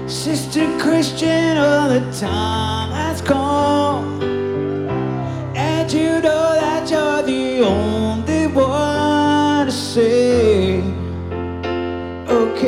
Sister Christian, oh, the time has come, and you know that you're the only